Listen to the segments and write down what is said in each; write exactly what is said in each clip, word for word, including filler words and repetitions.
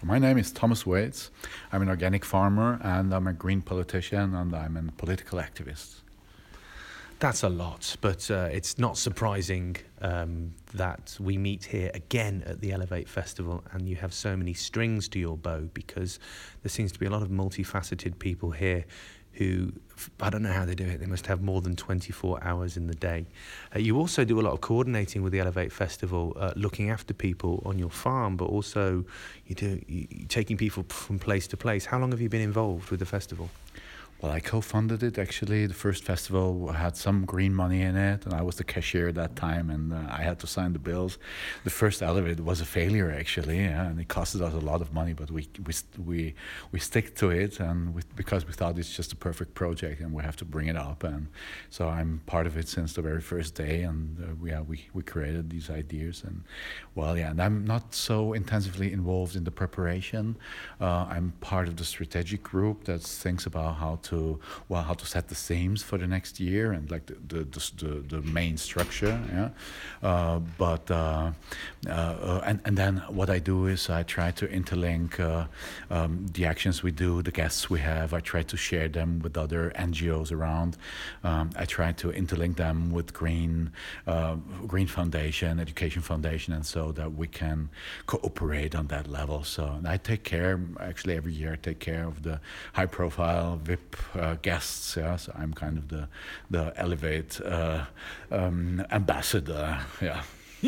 My name is Thomas Waits. I'm an organic farmer and I'm a green politician and I'm a political activist. That's a lot, but uh, it's not surprising um, that we meet here again at the Elevate Festival and you have so many strings to your bow, because there seems to be a lot of multifaceted people here who, I don't know how they do it, they must have more than twenty-four hours in the day. Uh, you also do a lot of coordinating with the Elevate Festival, uh, looking after people on your farm, but also you do you, you're taking people from place to place. How long have you been involved with the festival? Well, I co-funded it, actually. The first festival had some green money in it, and I was the cashier at that time, and uh, I had to sign the bills. The first Elevate was a failure, actually, yeah, and it costed us a lot of money, but we we we, we stick to it, and we, because we thought it's just a perfect project, and we have to bring it up. And so I'm part of it since the very first day, and uh, we, yeah, we, we created these ideas. And, well, yeah, and I'm not so intensively involved in the preparation. Uh, I'm part of the strategic group that thinks about how to to well how to set the themes for the next year and like the the the, the main structure, yeah. Uh, but uh, uh, and and then what I do is I try to interlink uh, um, the actions we do, the guests we have. I try to share them with other N G Os around. Um, I try to interlink them with Green uh, Green Foundation, Education Foundation, and so that we can cooperate on that level. So I take care actually every year. I take care of the high profile V I P Uh, guests, yeah. So I'm kind of the the Elevate uh, um, ambassador, yeah.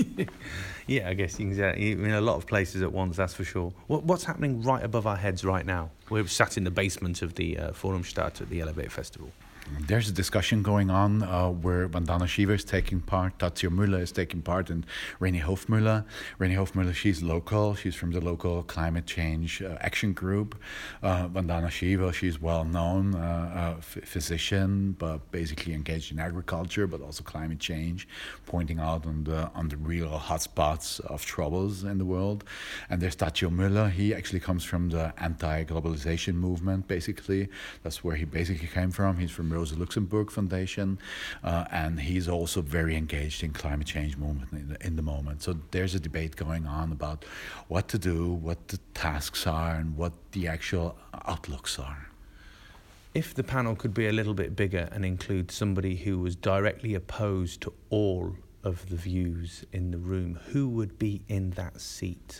Yeah, I guess you can say in a lot of places at once, that's for sure. What, what's happening right above our heads right now? We're sat in the basement of the uh, Forumstadt at the Elevate Festival. There's a discussion going on uh, where Vandana Shiva is taking part, Tatio Müller is taking part, and René Hofmüller. René Hofmüller, she's local. She's from the local climate change uh, action group. Uh, Vandana Shiva, she's well-known, uh, uh, f- physician, but basically engaged in agriculture, but also climate change, pointing out on the on the real hotspots of troubles in the world. And there's Tatio Müller. He actually comes from the anti-globalization movement, basically. That's where he basically came from. He's from Rosa Luxemburg Foundation, uh, and he's also very engaged in climate change movement in the, in the moment. So there's a debate going on about what to do, what the tasks are, and what the actual outlooks are. If the panel could be a little bit bigger and include somebody who was directly opposed to all of the views in the room, who would be in that seat?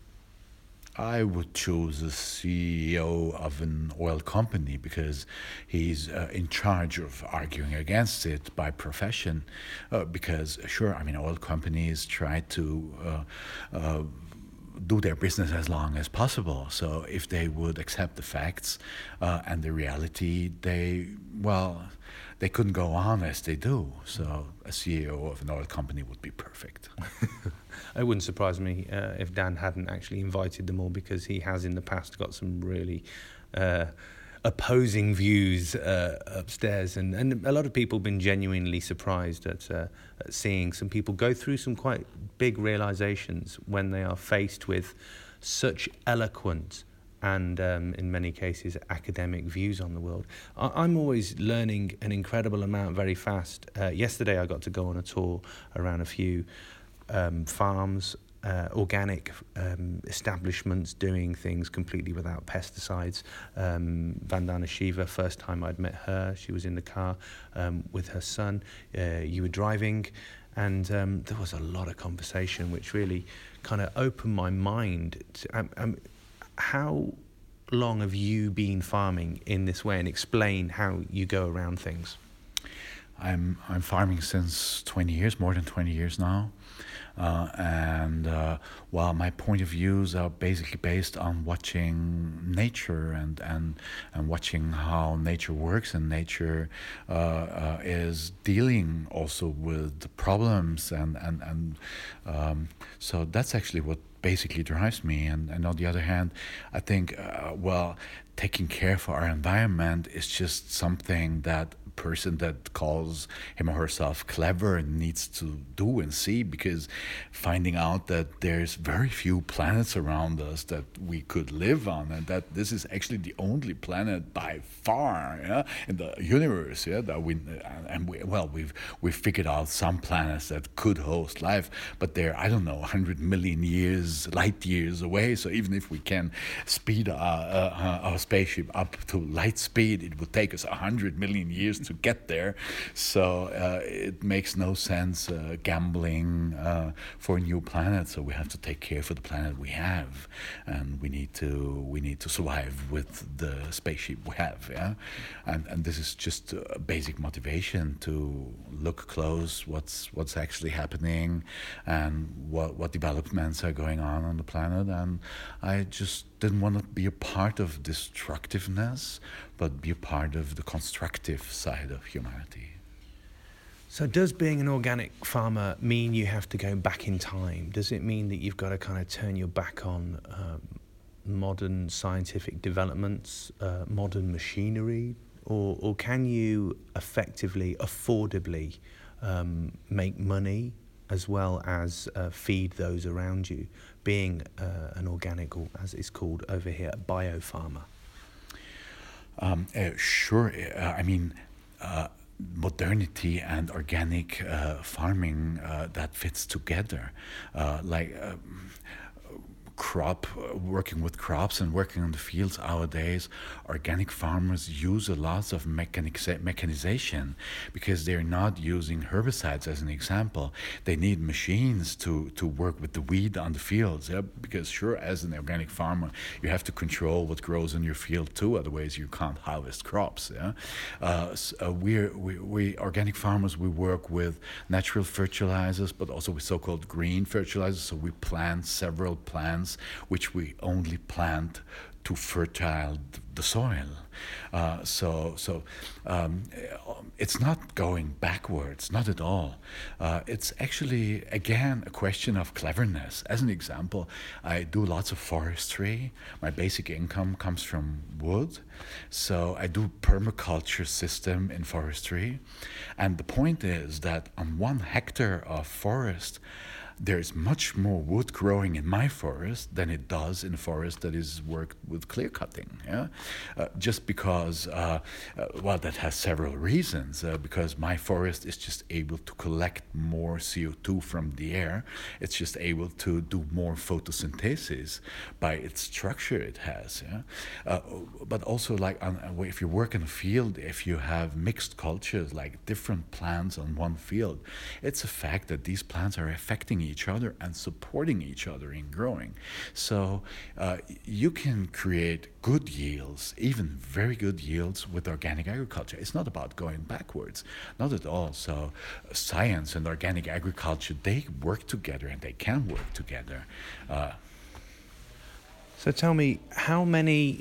I would choose a C E O of an oil company because he's uh, in charge of arguing against it by profession. Uh, because, sure, I mean, oil companies try to uh, uh, do their business as long as possible. So if they would accept the facts uh, and the reality, they, well, they couldn't go on as they do. So a C E O of an oil company would be perfect. It wouldn't surprise me uh, if Dan hadn't actually invited them all, because he has in the past got some really uh, opposing views uh, upstairs. And, and a lot of people have been genuinely surprised at, uh, at seeing some people go through some quite big realizations when they are faced with such eloquent and um, in many cases academic views on the world. I- I'm always learning an incredible amount very fast. Uh, yesterday I got to go on a tour around a few um, farms, uh, organic um, establishments doing things completely without pesticides. Um, Vandana Shiva, first time I'd met her, she was in the car um, with her son. Uh, you were driving, and um, there was a lot of conversation which really kind of opened my mind. To, um, um, how long have you been farming in this way, and explain how you go around things? I'm I'm farming since twenty years, more than twenty years now, uh, and uh, well, my point of views are basically based on watching nature and and and watching how nature works, and nature uh, uh, is dealing also with the problems, and and and um, so that's actually what basically drives me. And, and on the other hand, I think uh, well, taking care for our environment is just something that person that calls him or herself clever needs to do and see, because finding out that there's very few planets around us that we could live on, and that this is actually the only planet by far, yeah, in the universe, yeah, that we and we, well we've we've figured out some planets that could host life, but they're, I don't know, one hundred million years, light years away. So even if we can speed our, uh, our spaceship up to light speed, it would take us one hundred million years to get there. So uh, it makes no sense uh, gambling uh, for a new planet. So we have to take care for the planet we have, and we need to we need to survive with the spaceship we have. Yeah, and and this is just a basic motivation to look close what's what's actually happening and what what developments are going on on the planet. And I just didn't want to be a part of destructiveness, but be a part of the constructive side of humanity. So does being an organic farmer mean you have to go back in time? Does it mean that you've got to kind of turn your back on um, modern scientific developments, uh, modern machinery, or, or can you effectively, affordably um, make money as well as uh, feed those around you, being uh, an organic, or as it's called over here, a biofarmer? Um, uh, sure. Uh, I mean, uh, modernity and organic uh, farming, uh, that fits together. Uh, like uh, crop, uh, working with crops and working on the fields nowadays, organic farmers use a lot of mechanic mechanization because they're not using herbicides as an example. They need machines to, to work with the weed on the fields. Yeah? Because sure, as an organic farmer, you have to control what grows in your field too, otherwise you can't harvest crops. Yeah? Uh, so, uh, we're, we, we organic farmers, we work with natural fertilizers, but also with so-called green fertilizers. So we plant several plants which we only plant to fertile the soil. Uh, so so um, it's not going backwards, not at all. Uh, it's actually, again, a question of cleverness. As an example, I do lots of forestry. My basic income comes from wood. So I do permaculture system in forestry. And the point is that on one hectare of forest, there's much more wood growing in my forest than it does in a forest that is worked with clear cutting. Yeah? Uh, just because, uh, uh, well, that has several reasons. Uh, because my forest is just able to collect more C O two from the air. It's just able to do more photosynthesis by its structure it has. Yeah? Uh, but also, like, on, if you work in a field, if you have mixed cultures, like different plants on one field, it's a fact that these plants are affecting each other and supporting each other in growing. So uh, you can create good yields, even very good yields, with organic agriculture. It's not about going backwards, not at all. So uh, science and organic agriculture, they work together, and they can work together. Uh, so tell me, how many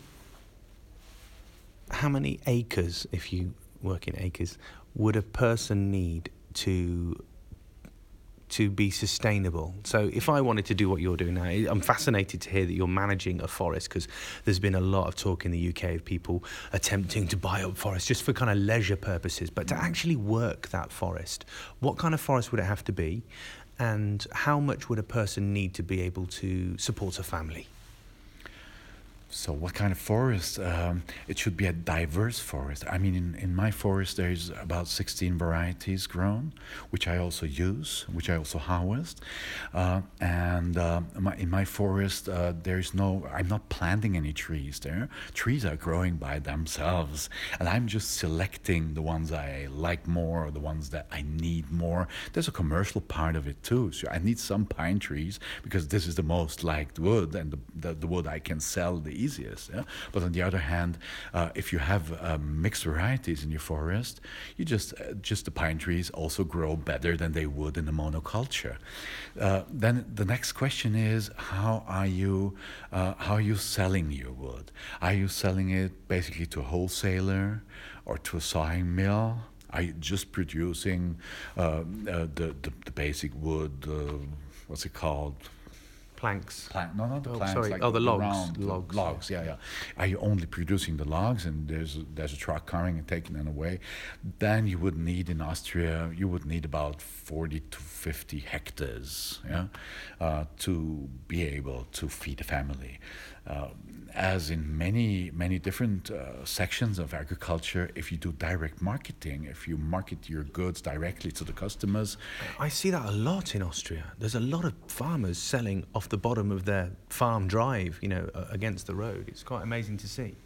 how many acres, if you work in acres, would a person need to to be sustainable? So if I wanted to do what you're doing now, I'm fascinated to hear that you're managing a forest, because there's been a lot of talk in the U K of people attempting to buy up forests just for kind of leisure purposes. But to actually work that forest, what kind of forest would it have to be? And how much would a person need to be able to support a family? So what kind of forest? Um, it should be a diverse forest. I mean, in, in my forest, there's about sixteen varieties grown, which I also use, which I also harvest. Uh, and uh, my, in my forest, uh, there's no, I'm not planting any trees there. Trees are growing by themselves. And I'm just selecting the ones I like more, or the ones that I need more. There's a commercial part of it too. So I need some pine trees because this is the most liked wood, and the, the, the wood I can sell the easiest. Yeah? But on the other hand, uh, if you have uh, mixed varieties in your forest, you just uh, just the pine trees also grow better than they would in a monoculture. Uh, then the next question is, how are you uh, how are you selling your wood? Are you selling it basically to a wholesaler or to a sawing mill? Are you just producing uh, uh, the, the the basic wood? Uh, what's it called? planks. Plank, no, not the Oh, planks. sorry. Like Oh, the logs. round Logs, Logs. Yeah, yeah. Are you only producing the logs, and there's a, there's a truck coming and taking them away? Then you would need in Austria, you would need about forty to fifty hectares, yeah, uh, to be able to feed a family. Uh, as in many many different uh, sections of agriculture, if you do direct marketing, if you market your goods directly to the customers, I see that a lot in Austria. There's a lot of farmers selling off the bottom of their farm drive, you know, uh, against the road. It's quite amazing to see.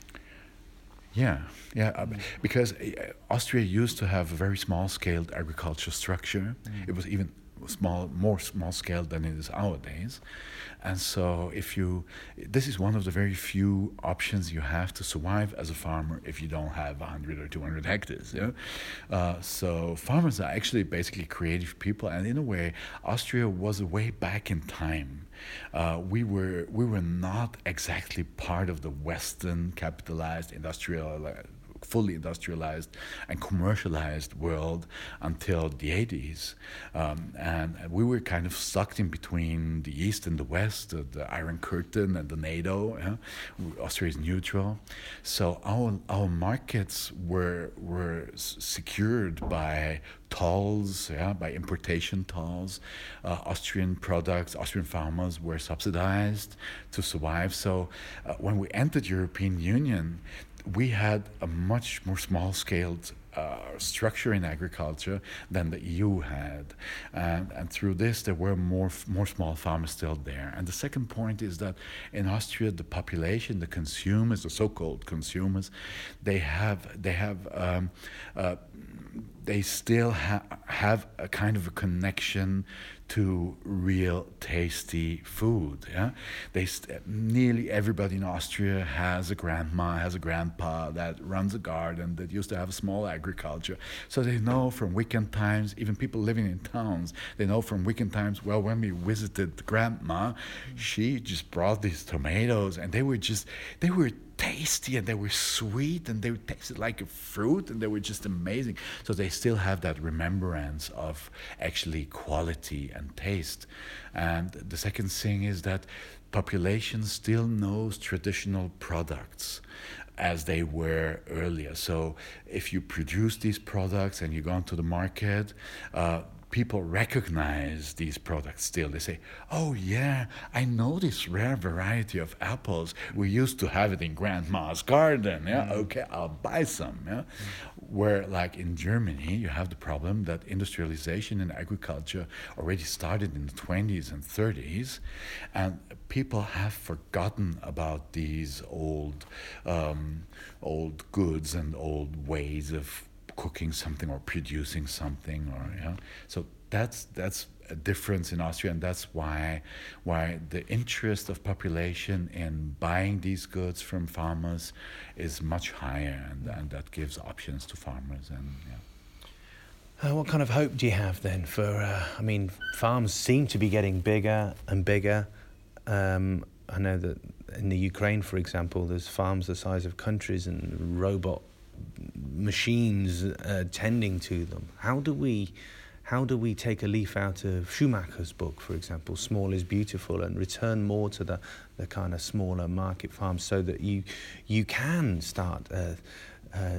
Yeah, yeah, uh, because uh, Austria used to have a very small-scaled agriculture structure. Mm. It was even small, more small-scale than it is nowadays, and so if you, this is one of the very few options you have to survive as a farmer if you don't have one hundred or two hundred hectares. Yeah, uh, so farmers are actually basically creative people, and in a way, Austria was a way back in time. Uh, we were we were not exactly part of the Western capitalized industrial. Uh, fully industrialized and commercialized world until the eighties. Um, and we were kind of stuck in between the East and the West, uh, the Iron Curtain and the NATO. Yeah? Austria is neutral. So our our markets were were secured by tolls, yeah, by importation tolls. Uh, Austrian products, Austrian farmers were subsidized to survive. So uh, when we entered European Union, we had a much more small-scaled uh, structure in agriculture than the E U had, and, and through this there were more more small farmers still there. And the second point is that in Austria, the population, the consumers, the so-called consumers, they have they have um, uh, they still ha- have a kind of a connection to real tasty food. Yeah, they st- nearly everybody in Austria has a grandma, has a grandpa that runs a garden, that used to have a small agriculture. So they know from weekend times, even people living in towns, they know from weekend times. Well, when we visited grandma, she just brought these tomatoes, and they were just they were. tasty, and they were sweet, and they tasted like a fruit, and they were just amazing. So they still have that remembrance of actually quality and taste. And the second thing is that population still knows traditional products as they were earlier. So if you produce these products and you go into the market, uh, people recognize these products still. They say, oh yeah, I know this rare variety of apples. We used to have it in grandma's garden. Yeah, mm. Okay, I'll buy some. Yeah, mm. Where like in Germany, you have the problem that industrialization in agriculture already started in the twenties and thirties, and people have forgotten about these old, um, old goods and old ways of cooking something or producing something, or yeah. So that's that's a difference in Austria, and that's why why the interest of population in buying these goods from farmers is much higher, and, and that gives options to farmers. And yeah. Uh, what kind of hope do you have then for? Uh, I mean, farms seem to be getting bigger and bigger. Um, I know that in the Ukraine, for example, there's farms the size of countries and robot machines uh, tending to them. How do we how do we take a leaf out of Schumacher's book, for example, Small is Beautiful, and return more to the, the kind of smaller market farms, so that you you can start uh, uh,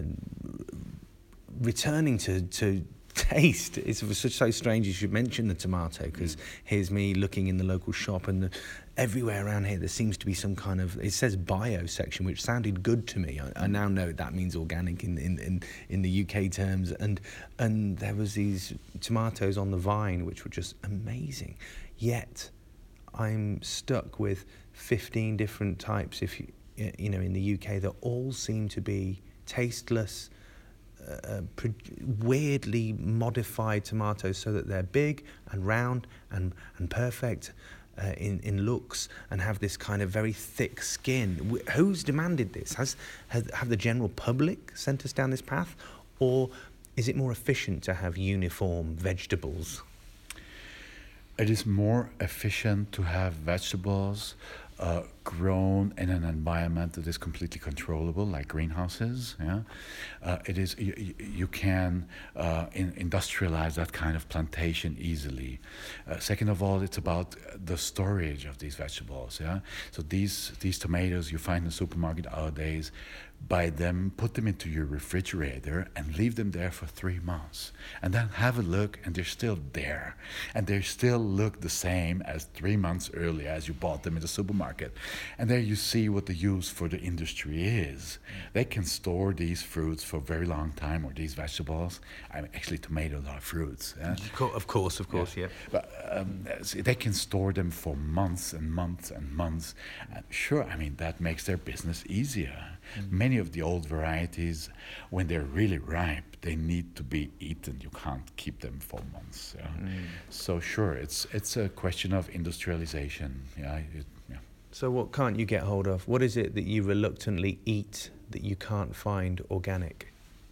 returning to, to taste? It's so strange you should mention the tomato, because here's me looking in the local shop, and the, everywhere around here there seems to be some kind of, it says bio section, which sounded good to me. I, I now know that means organic in, in, in, in the U K terms, and and there was these tomatoes on the vine which were just amazing. Yet I'm stuck with fifteen different types, if you you know in the U K, that all seem to be tasteless, Uh, pro- weirdly modified tomatoes, so that they're big and round and and perfect uh, in in looks, and have this kind of very thick skin. Wh- who's demanded this? Has, has have the general public sent us down this path, or is it more efficient to have uniform vegetables? It is more efficient to have vegetables uh, grown in an environment that is completely controllable, like greenhouses. Yeah, uh, it is. You, you can uh, in, industrialize that kind of plantation easily. Uh, second of all, it's about the storage of these vegetables. Yeah, so these these tomatoes you find in the supermarket nowadays, buy them, put them into your refrigerator, and leave them there for three months, and then have a look, and they're still there, and they still look the same as three months earlier as you bought them in the supermarket. And there you see what the use for the industry is. They can store these fruits for a very long time, or these vegetables. I mean, actually, tomatoes are fruits. Yeah? Of course, of course, yeah. yeah. But um, they can store them for months and months and months. Uh, sure, I mean, that makes their business easier. Mm. Many of the old varieties, when they're really ripe, they need to be eaten. You can't keep them for months. Yeah? Mm. So sure, it's it's a question of industrialization. Yeah, it, yeah. So what can't you get hold of? What is it that you reluctantly eat that you can't find organic?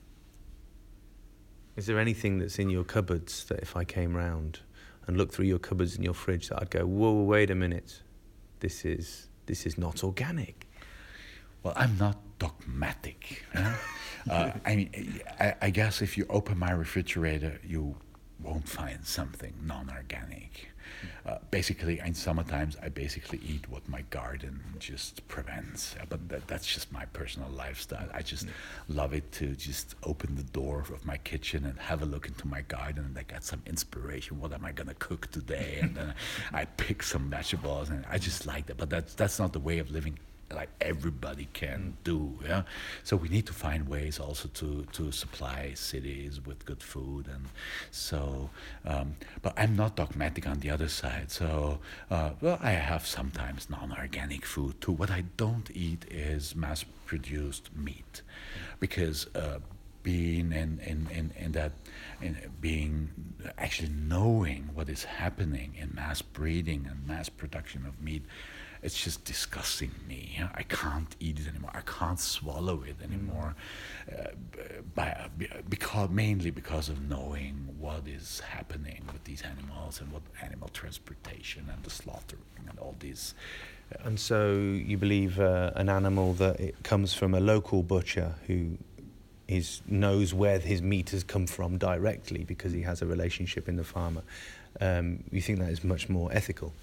Is there anything that's in your cupboards that if I came round and looked through your cupboards and your fridge that I'd go, whoa, wait a minute, this is this is not organic? Well, I'm not dogmatic. Huh? uh, I mean, I, I guess if you open my refrigerator, you won't find something non-organic. Uh, basically, in summertimes, I basically eat what my garden just prevents. Uh, but that, that's just my personal lifestyle. I just love it to just open the door of my kitchen and have a look into my garden, and I get some inspiration. What am I going to cook today? And then I pick some vegetables, and I just like that. But that's, that's not the way of living like everybody can do. Yeah, so we need to find ways also to to supply cities with good food. And so um, but I'm not dogmatic on the other side. So uh, well, I have sometimes non-organic food too. What I don't eat is mass-produced meat, because uh, being in, in, in, in that in being actually knowing what is happening in mass breeding and mass production of meat, it's just disgusting me. You know, I can't eat it anymore. I can't swallow it anymore, uh, by, because mainly because of knowing what is happening with these animals and what animal transportation and the slaughtering and all these. Uh, and so you believe uh, an animal that it comes from a local butcher who is knows where his meat has come from directly because he has a relationship in the farmer. Um, you think that is much more ethical?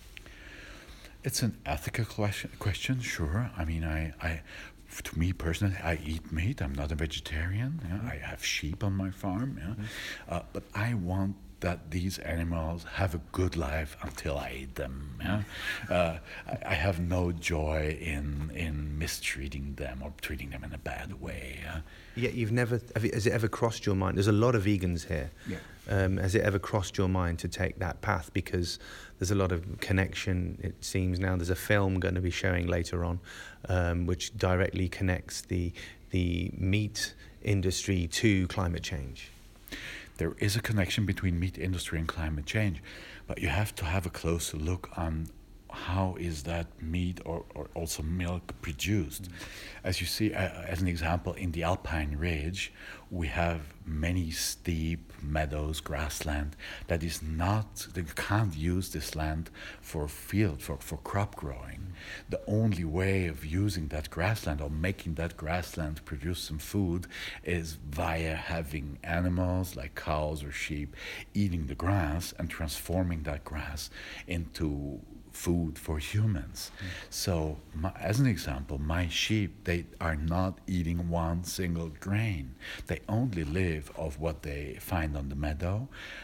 It's an ethical question, question, sure. I mean, I, I, to me personally, I eat meat. I'm not a vegetarian. Yeah? Mm-hmm. I have sheep on my farm. Yeah? Mm-hmm. uh, but I want that these animals have a good life until I eat them. Yeah? uh, I, I have no joy in in mistreating them or treating them in a bad way. Yeah? Yet you've never, have it, has it ever crossed your mind? There's a lot of vegans here. Yeah. Um, has it ever crossed your mind to take that path? Because there's a lot of connection, it seems now. There's a film going to be showing later on, um, which directly connects the the meat industry to climate change. There is a connection between meat industry and climate change, but you have to have a closer look on how is that meat or, or also milk produced. Mm. As you see, uh, as an example, in the Alpine Ridge, we have many steep meadows, grassland, that is not, they can't use this land for field, for, for crop growing. Mm. The only way of using that grassland or making that grassland produce some food is via having animals like cows or sheep eating the grass and transforming that grass into food for humans. Mm. So, my, as an example, my sheep, they are not eating one single grain. They only live off what they find on the meadow,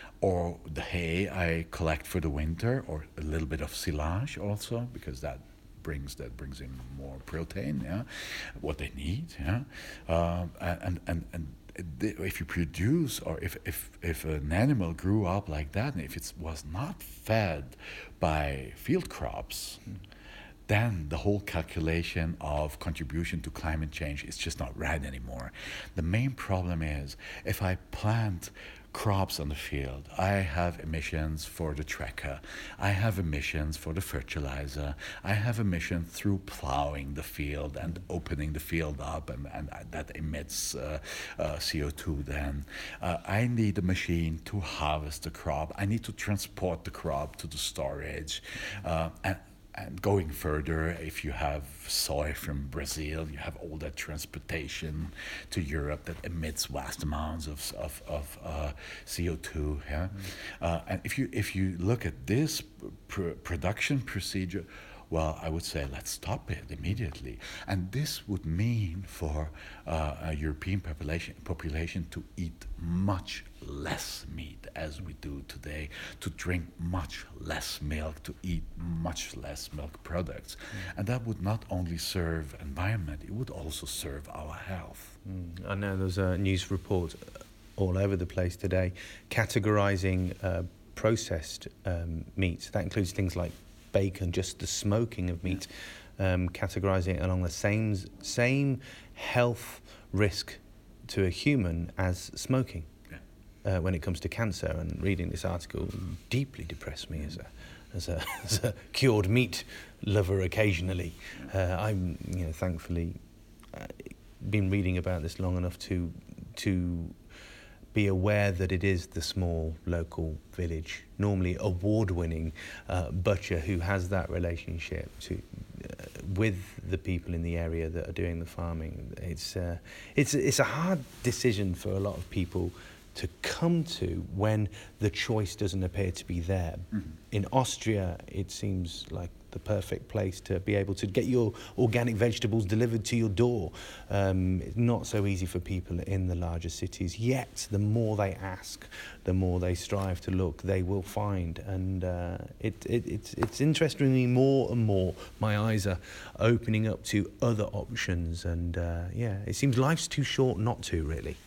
or the hay I collect for the winter, or a little bit of silage also, because that brings that brings in more protein. Yeah, what they need. Yeah, uh, and and and. If you produce, or if, if, if an animal grew up like that, and if it was not fed by field crops, mm. then the whole calculation of contribution to climate change is just not right anymore. The main problem is, if I plant crops on the field, I have emissions for the tracker, I have emissions for the fertilizer, I have emissions through plowing the field and opening the field up, and, and that emits uh, uh, C O two then. Uh, I need a machine to harvest the crop, I need to transport the crop to the storage, uh, and and going further, if you have soy from Brazil, you have all that transportation to Europe that emits vast amounts of of, of uh, C O two. Yeah, mm. uh, and if you if you look at this pr- production procedure, well, I would say let's stop it immediately. And this would mean for uh, a European population population to eat much less meat as we do today, to drink much less milk, to eat much less milk products. Mm. And that would not only serve environment, it would also serve our health. Mm. I know there's a news report all over the place today categorizing uh, processed um, meats. That includes things like bacon, just the smoking of meat, um, categorizing it along the same same health risk to a human as smoking. Yeah. Uh, when it comes to cancer. And reading this article deeply depressed me as a as a, as a cured meat lover occasionally. Uh, I'm, you know, thankfully uh, been reading about this long enough to to be aware that it is the small local village, normally award-winning uh, butcher who has that relationship to uh, with the people in the area that are doing the farming. It's uh, it's it's a hard decision for a lot of people to come to when the choice doesn't appear to be there. Mm-hmm. In Austria, it seems like the perfect place to be able to get your organic vegetables delivered to your door. Um, it's not so easy for people in the larger cities, yet the more they ask, the more they strive to look, they will find. And uh, it, it, it's, it's interesting me more and more. My eyes are opening up to other options, and uh, yeah, it seems life's too short not to, really.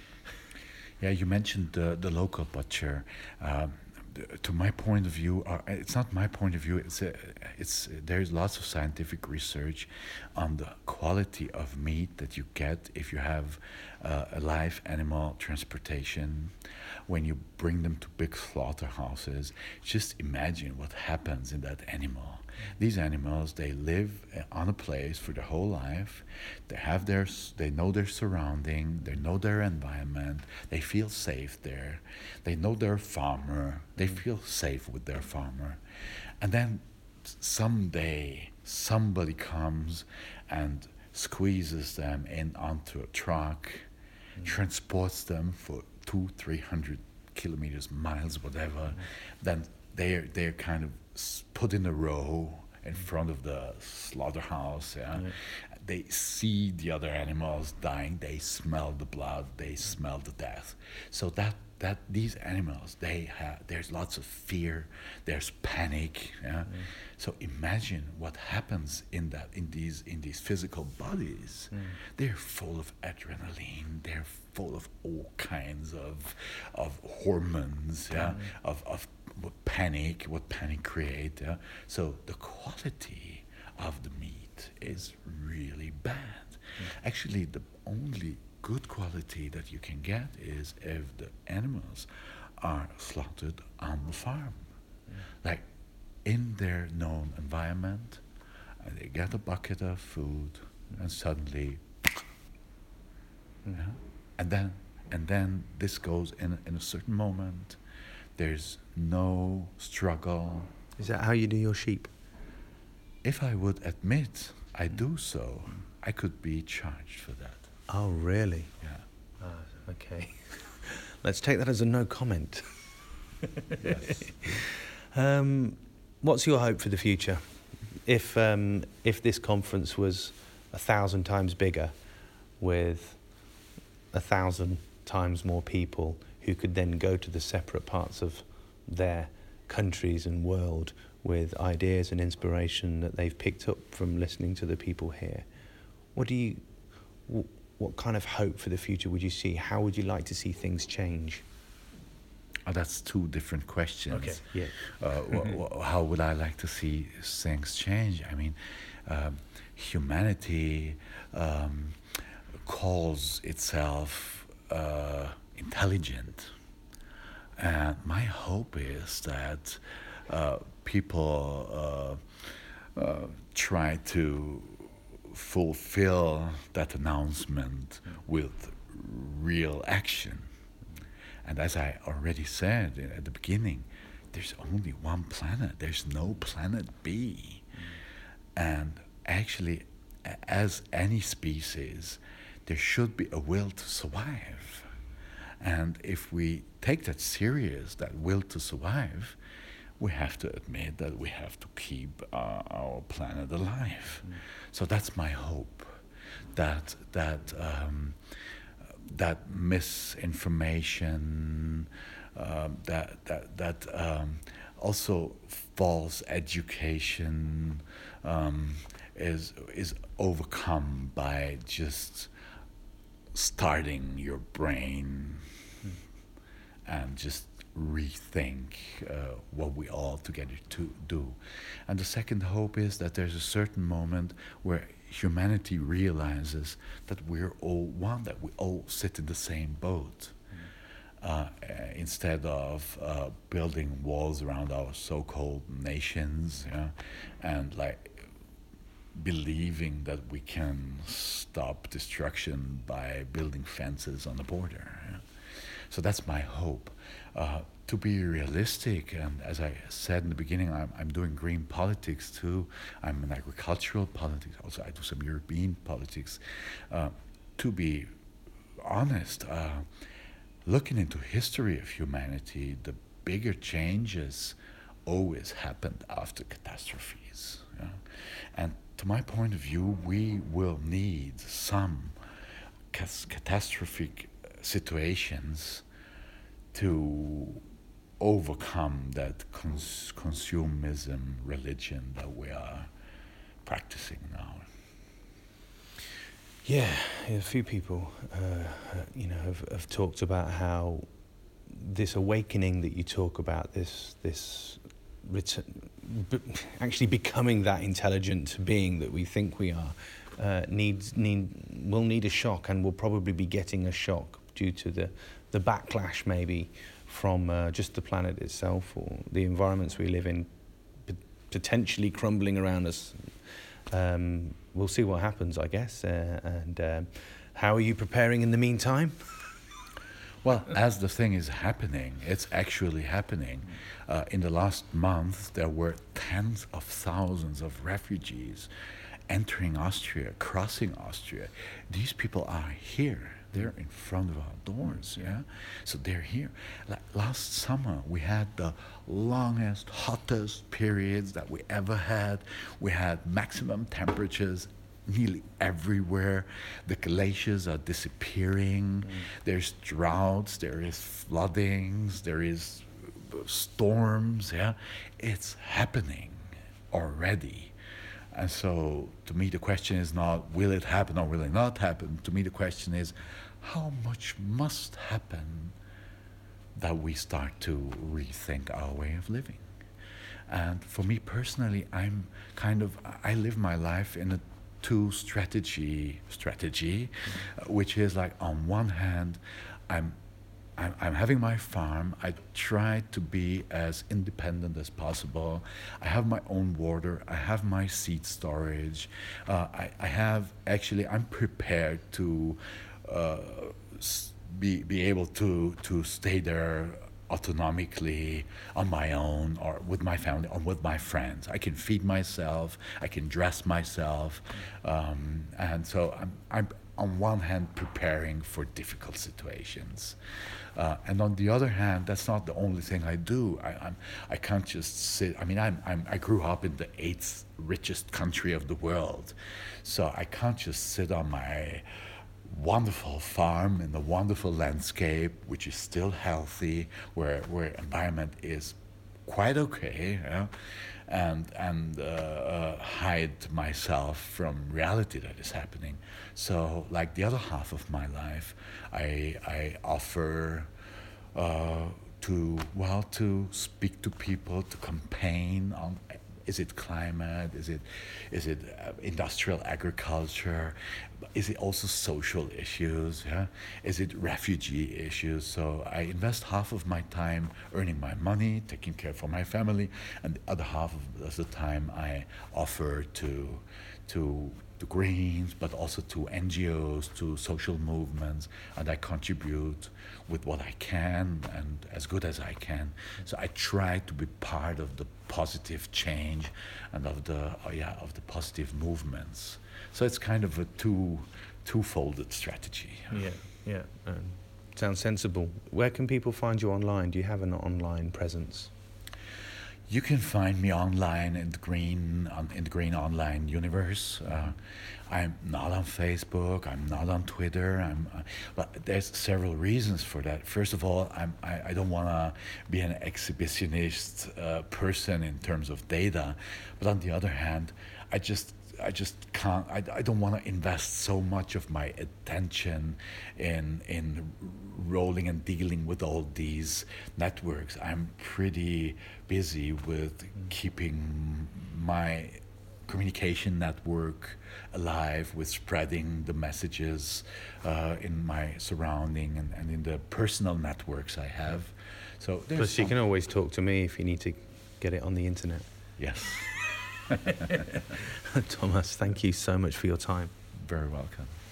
Yeah, you mentioned the, the local butcher. Um, to my point of view, uh, it's not my point of view. It's a, it's there's lots of scientific research on the quality of meat that you get if you have uh, a live animal transportation. When you bring them to big slaughterhouses, just imagine what happens in that animal. These animals, they live on a place for their whole life. They have their, they know their surrounding, they know their environment, they feel safe there. They know their farmer, they feel safe with their farmer. And then someday somebody comes and squeezes them in onto a truck, mm. transports them for two, three hundred kilometers, miles, whatever. Mm. Then they're they're kind of put in a row in front of the slaughterhouse. Yeah, mm. They see the other animals dying. They smell the blood. They smell the death. So that that these animals, they have. There's lots of fear. There's panic. Yeah. Mm. So imagine what happens in that in these in these physical bodies. Mm. They're full of adrenaline. They're full of all kinds of of hormones. Yeah. Mm. Of of what panic, what panic create. Yeah? So the quality of the meat is really bad. Mm. Actually, the only good quality that you can get is if the animals are slaughtered on the farm, mm. like in their known environment, and they get a bucket of food, mm. and suddenly, mm. yeah? and then and then this goes in in a certain moment. There's no struggle. Is that how you do your sheep? If I would admit I do so, I could be charged for that. Oh, really? Yeah. Ah, okay. Let's take that as a no comment. Yes. Um, what's your hope for the future? If um, if this conference was a thousand times bigger, with a thousand times more people who could then go to the separate parts of their countries and world with ideas and inspiration that they've picked up from listening to the people here. What do you, what kind of hope for the future would you see? How would you like to see things change? Oh, that's two different questions. Okay. Yeah. Uh, wh- wh- how would I like to see things change? I mean, um, humanity um, calls itself uh, intelligent, and my hope is that uh, people uh, uh, try to fulfill that announcement with real action. And as I already said at the beginning, there's only one planet. There's no planet B. And actually, a- as any species, there should be a will to survive. And if we take that serious, that will to survive, we have to admit that we have to keep uh, our planet alive. Mm. So that's my hope, that that um, that misinformation, uh, that that that um, also false education um, is is overcome by just starting your brain mm. and just rethink uh, what we all together to do. And the second hope is that there's a certain moment where humanity realizes that we're all one, that we all sit in the same boat. Mm. Uh, instead of uh, building walls around our so-called nations, yeah, and like believing that we can stop destruction by building fences on the border. Yeah. So that's my hope. Uh, to be realistic, and as I said in the beginning, I'm, I'm doing green politics too. I'm in agricultural politics. Also, I do some European politics. Uh, to be honest, uh, looking into history of humanity, the bigger changes always happened after catastrophes. Yeah? And to my point of view, we will need some cas- catastrophic situations to overcome that cons- consumerism religion that we are practicing now. Yeah, a few people, uh, you know, have, have talked about how this awakening that you talk about, this this ret- b- actually becoming that intelligent being that we think we are, uh, needs need will need a shock, and will probably be getting a shock due to the the backlash maybe from uh, just the planet itself, or the environments we live in p- potentially crumbling around us. Um, we'll see what happens, I guess. Uh, and um, how are you preparing in the meantime? Well, as the thing is happening, it's actually happening. Uh, in the last month, there were tens of thousands of refugees entering Austria, crossing Austria. These people are here. They're in front of our doors, yeah? So they're here. Like last summer, we had the longest, hottest periods that we ever had. We had maximum temperatures nearly everywhere. The glaciers are disappearing. Mm. There's droughts, there is floodings, there is storms, yeah? It's happening already. And so, to me, the question is not, will it happen or will it not happen? To me, the question is, how much must happen that we start to rethink our way of living? And for me personally, I'm kind of, I live my life in a two strategy, strategy, mm-hmm. which is like, on one hand, I'm I'm, I'm having my farm. I try to be as independent as possible. I have my own water. I have my seed storage. Uh, I, I have actually, I'm prepared to uh, be, be able to, to stay there autonomically on my own, or with my family, or with my friends. I can feed myself. I can dress myself. Um, and so I'm, I'm on one hand preparing for difficult situations. Uh, and on the other hand, that's not the only thing I do. I, I'm, I can't just sit. I mean, I'm, I'm, I grew up in the eighth richest country of the world, so I can't just sit on my wonderful farm in the wonderful landscape, which is still healthy, where where environment is quite okay, yeah? and and uh, uh, hide myself from reality that is happening. So, like the other half of my life, I I offer uh, to well to speak to people, to campaign on. Is it climate? Is it, is it uh, industrial agriculture? Is it also social issues? Yeah? Is it refugee issues? So I invest half of my time earning my money, taking care for my family, and the other half of the time I offer to, to the Greens, but also to N G Os, to social movements, and I contribute with what I can and as good as I can. So I try to be part of the positive change and of the oh yeah of the positive movements. So it's kind of a two two-folded strategy. Yeah, yeah. Um, sounds sensible. Where can people find you online? Do you have an online presence? You can find me online in the green on, in the green online universe. Uh, I'm not on Facebook. I'm not on Twitter. I'm, uh, but there's several reasons for that. First of all, I'm, I, I don't want to be an exhibitionist uh, person in terms of data, but on the other hand, I just I just can't. I, I don't want to invest so much of my attention in in rolling and dealing with all these networks. I'm pretty busy with keeping my communication network alive, with spreading the messages uh, in my surrounding and, and in the personal networks I have. So there's Plus, you some- can always talk to me if you need to get it on the internet. Yes. Thomas, thank you so much for your time. Very welcome.